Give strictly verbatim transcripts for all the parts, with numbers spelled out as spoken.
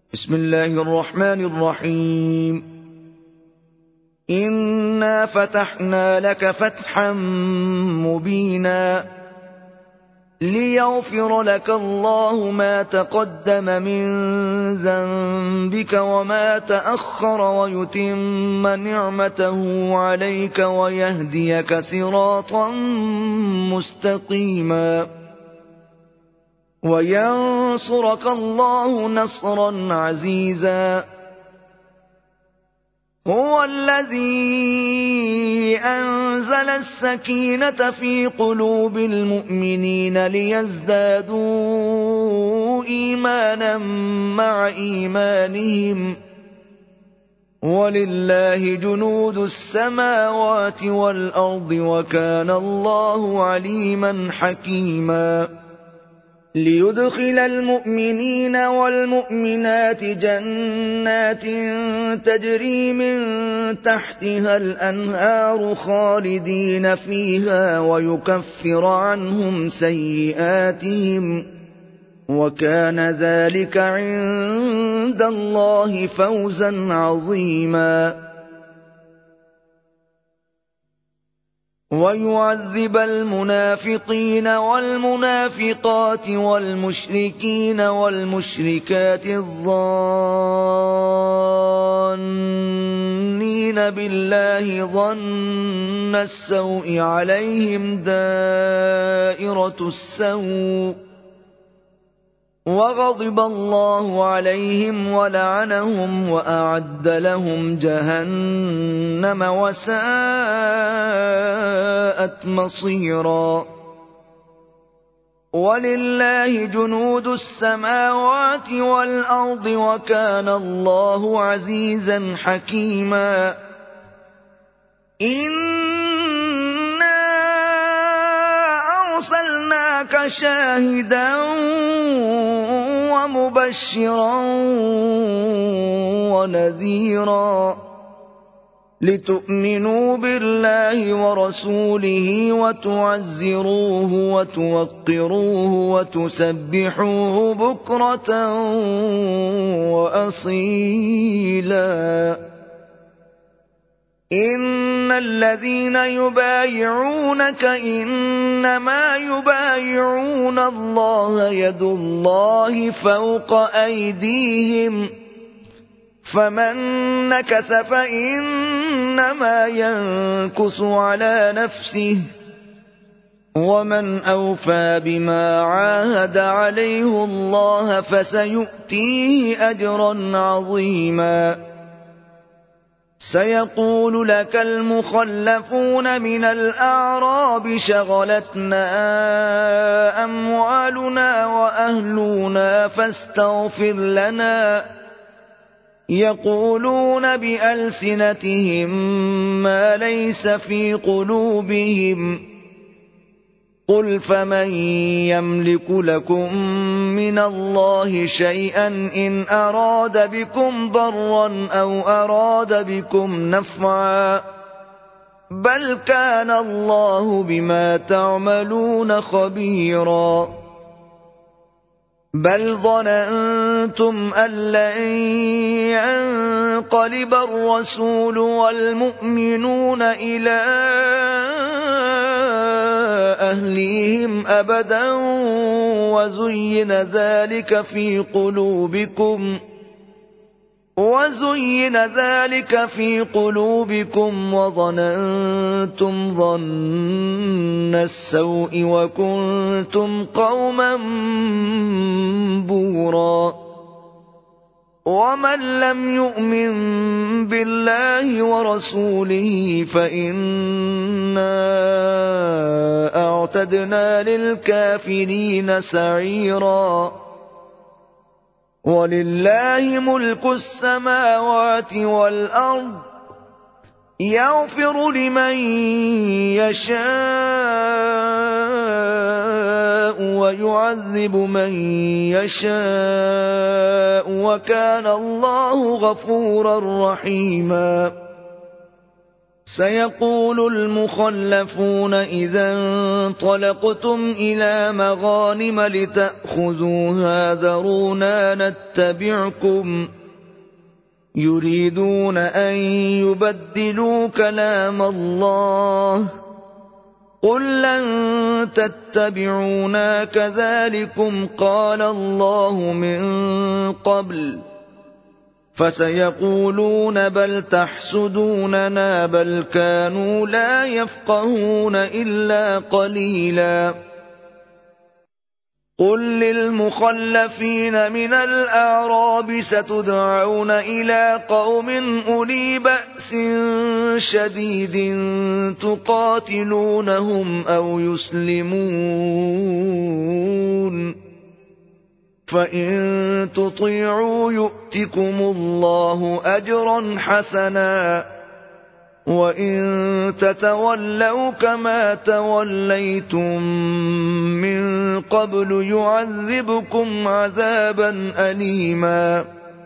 بسم الله الرحمن الرحيم. إنا فتحنا لك فتحا مبينا ليغفر لك الله ما تقدم من ذنبك وما تأخر ويتم نعمته عليك ويهديك صراطا مستقيما وينصرك الله نصرا عزيزا. هو الذي أنزل السكينة في قلوب المؤمنين ليزدادوا إيمانا مع إيمانهم ولله جنود السماوات والأرض وكان الله عليما حكيما. ليدخل المؤمنين والمؤمنات جنات تجري من تحتها الأنهار خالدين فيها ويكفر عنهم سيئاتهم وكان ذلك عند الله فوزا عظيما. ويعذب المنافقين والمنافقات والمشركين والمشركات الظانين بالله ظن السوء عليهم دائرة السوء وغضب الله عليهم ولعنهم وأعد لهم جهنم وساءت مصيرا. ولله جنود السماوات والأرض وكان الله عزيزا حكيما. أرسلناك شاهدا ومبشرا ونذيرا لتؤمنوا بالله ورسوله وتعزروه وتوقروه وتسبحوه بكرة وأصيلا. إن الذين يبايعونك إنما يبايعون الله يد الله فوق أيديهم فمن نكث فإنما ينكث على نفسه ومن أوفى بما عاهد عليه الله فسيؤتيه أجرا عظيما. سيقول لك المخلفون من الأعراب شغلتنا أموالنا وأهلنا فاستغفر لنا يقولون بألسنتهم ما ليس في قلوبهم قل فمن يملك لكم من الله شيئا إن أراد بكم ضرا أو أراد بكم نفعا بل كان الله بما تعملون خبيرا. بل ظننتم أن لن ينقلب الرسول والمؤمنون إلى أهليهم أبدا وزين ذلك في قلوبكم وزين ذلك في قلوبكم وظننتم ظن السوء وكنتم قوما بورا. ومن لم يؤمن بالله ورسوله فإنا أعتدنا للكافرين سعيرا. ولله ملك السماوات والأرض يغفر لمن يشاء ويعذب من يشاء وكان الله غفورا رحيما. سيقول المخلفون إذا انطلقتم إلى مغانم لتأخذوها ذرونا نتبعكم يريدون أن يبدلوا كلام الله قل لن تتبعونا كذلكم قال الله من قبل فسيقولون بل تحسدوننا بل كانوا لا يفقهون إلا قليلا قل للمخلفين من الأعراب ستدعون إلى قوم أولي بأس شديد تقاتلونهم أو يسلمون فإن تطيعوا يؤتكم الله أجرا حسنا وإن تتولوا كما توليتم من قبل يعذبكم عذابا أليما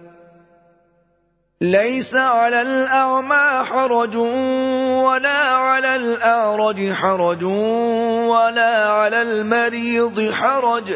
ليس على الأعمى حرج ولا على الأعرج حرج ولا على المريض حرج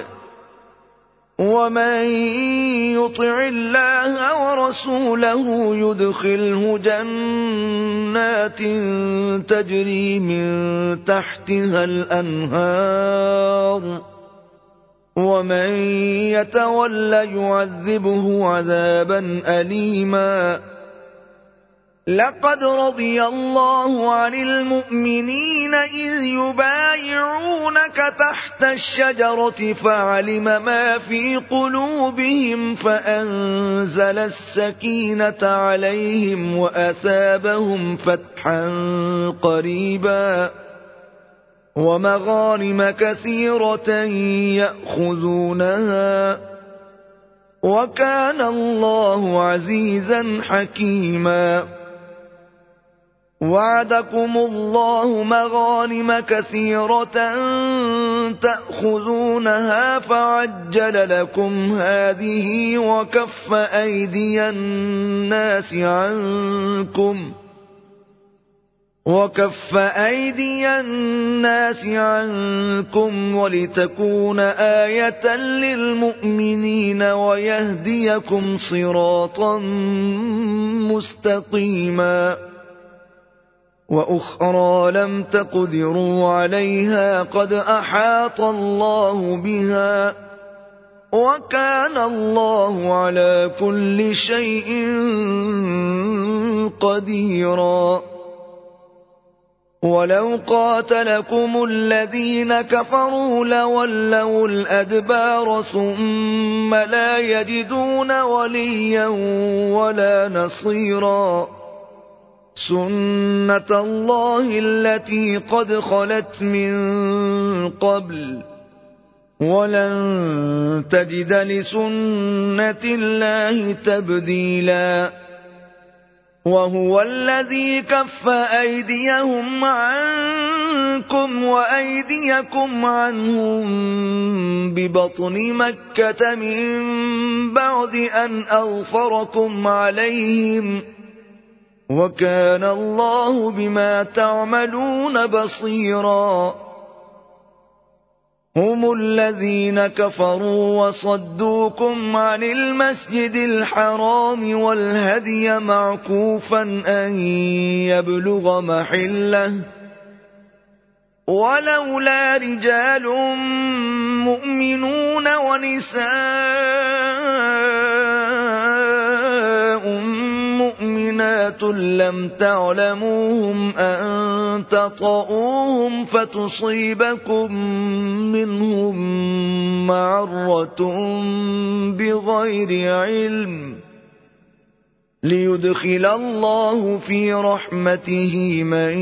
ومن يطع الله ورسوله يدخله جنات تجري من تحتها الأنهار ومن يتولى يعذبه عذابا أليما لقد رضي الله عن المؤمنين إذ يبايعونك تحت الشجرة فعلم ما في قلوبهم فأنزل السكينة عليهم وأثابهم فتحا قريبا ومغانم كثيرة يأخذونها وكان الله عزيزا حكيما وعدكم الله مغانم كثيرة تأخذونها فعجل لكم هذه وكف أيدي الناس عنكم وكف أيدي الناس عنكم ولتكون آية للمؤمنين ويهديكم صراطا مستقيما وأخرى لم تقدروا عليها قد أحاط الله بها وكان الله على كل شيء قديرا ولو قاتلكم الذين كفروا لولوا الأدبار ثم لا يجدون وليا ولا نصيرا سنة الله التي قد خلت من قبل ولن تجد لسنة الله تبديلا وهو الذي كف أيديهم عنكم وأيديكم عنهم ببطن مكة من بعد أن أظفركم عليهم وكان الله بما تعملون بصيرا هم الذين كفروا وصدوكم عن المسجد الحرام والهدي معكوفا أن يبلغ محله ولولا رجال مؤمنون ونساء مؤمنات لم تعلموهم أن تطؤوهم فتصيبكم منهم معرة بغير علم ليدخل الله في رحمته من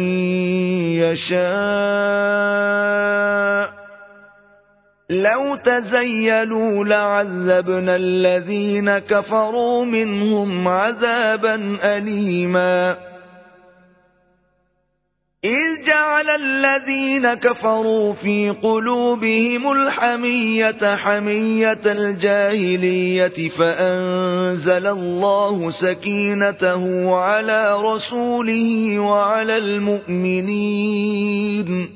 يشاء لو تزيلوا لعذبنا الذين كفروا منهم عذابا أليما إذ جعل الذين كفروا في قلوبهم الحمية حمية الجاهلية فأنزل الله سكينته على رسوله وعلى المؤمنين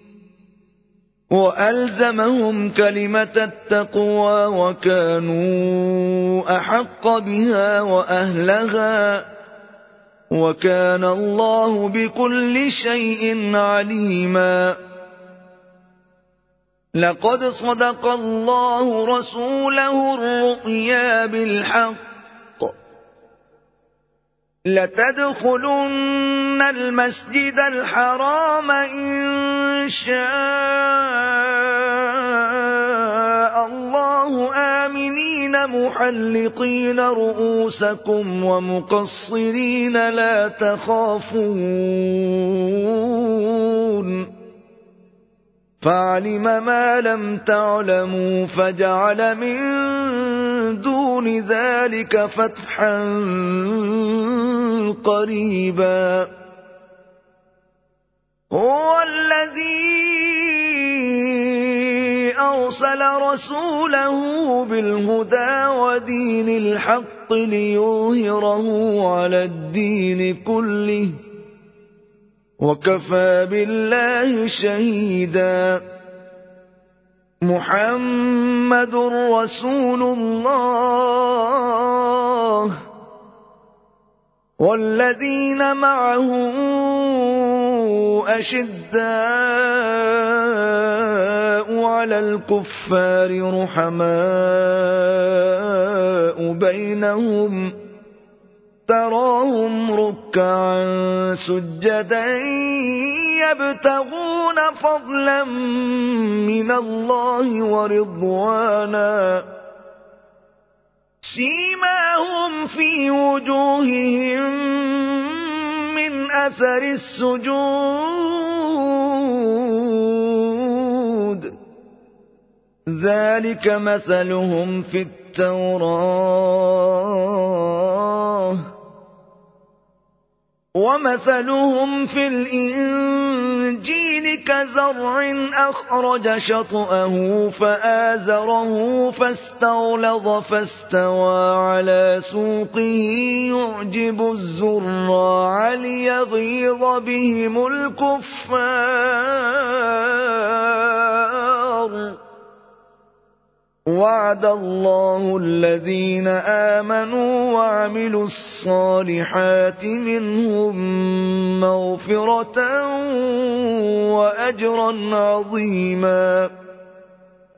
وألزمهم كلمة التقوى وكانوا أحق بها وأهلها وكان الله بكل شيء عليما. لقد صدق الله رسوله الرؤيا بالحق لتدخلن المسجد الحرام إن شاء الله آمنين محلقين رؤوسكم ومقصرين لا تخافون فعلم ما لم تعلموا فجعل من دون ذلك فتحا قريبا. هو الذي أرسل رسوله بالهدى ودين الحق ليظهره على الدين كله وكفى بالله شهيدا. محمد رسول الله والذين معه أشداء على الكفار رحماء بينهم تراهم ركعا سجدا يبتغون فضلا من الله ورضوانا سيماهم في وجوههم من أثر السجود ذلك مثلهم في التوراة ومثلهم في الإنجيل كزرع أخرج شطأه فآزره فاستغلظ فاستوى على سوقه يعجب الزراع ليغيظ بهم الكفار. وعد الله الذين آمنوا وعملوا الصالحات منهم مغفرة وأجرا عظيما.